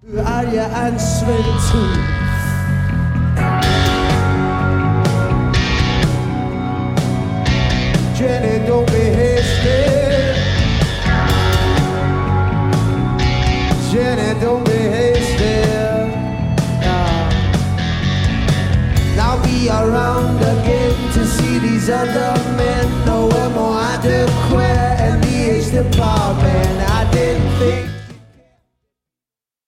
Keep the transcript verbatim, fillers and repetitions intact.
Arja and Sven too. Jenny, don't be hasty. Jenny, don't be hasty. Nah. Now be around again to see these other men. No more adequate and the H department.